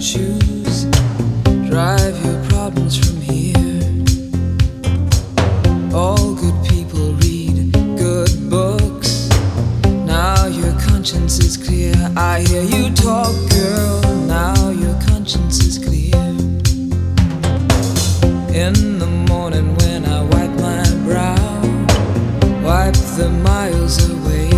choose. Drive your problems from here. All good people read good books. Now your conscience is clear. I hear you talk, girl. Now your conscience is clear. In the morning when I wipe my brow, wipe the miles away.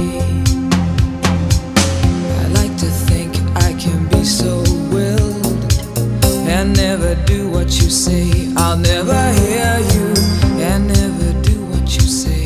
I like to think I can be so willed and never do what you say. I'll never hear you and never do what you say.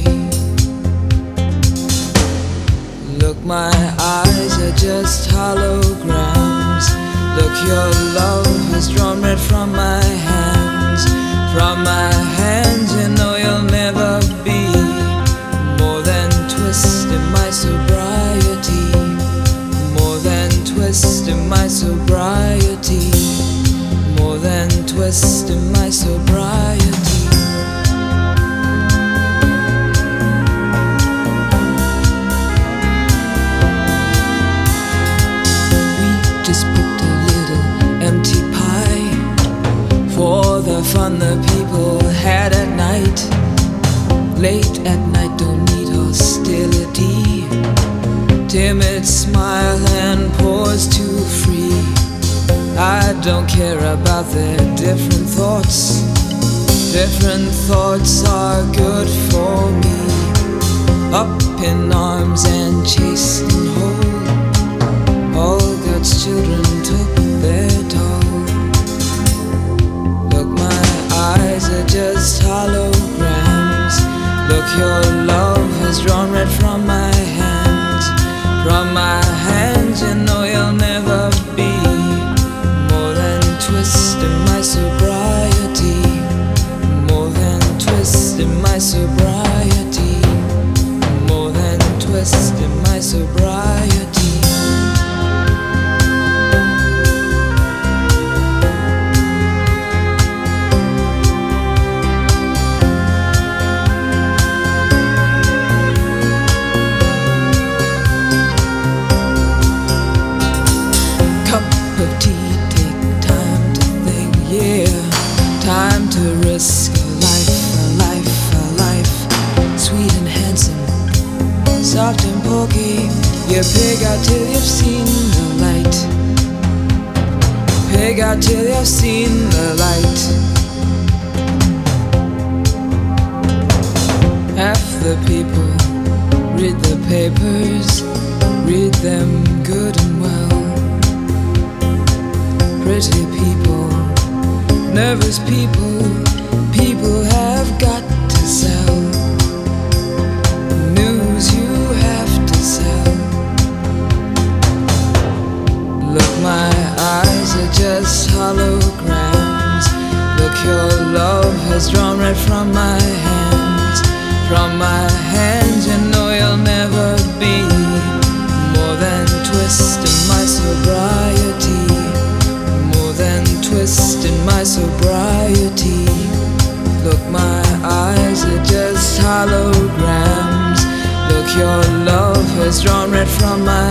Look, my eyes are just holograms. Look, your love has drawn red from my hands. From my hands, you know you'll never be more than twist in my sobriety. More than twist in my sobriety. More than twist in my sobriety. We just picked a little empty pie for the fun the people had at night. Late at night, don't need hostility. Timid smile and pause too free. I don't care about their different thoughts. Different thoughts are good for me. Up in arms and chased and whole. All God's children took their toll. Look, my eyes are just holograms. Look, your love has drawn red from my hands. From my hands, you know you'll never be more than twist in my sobriety. More than twist in my sobriety. More than twist in my sobriety. Of tea, take time to think, yeah. Time to risk a life, a life, a life. Sweet and handsome, soft and pokey. You pig out till you've seen the light. Pig out till you've seen the light. Half the people read the papers, read them good and well. Pretty people, nervous people, people have got to sell. News you have to sell. Look, my eyes are just holograms. Look, your love has drawn red from my hands. From my hands, you know you'll never be more than twist in my sobriety. Twist in my sobriety. Look, my eyes are just holograms. Look, your love has drawn red from my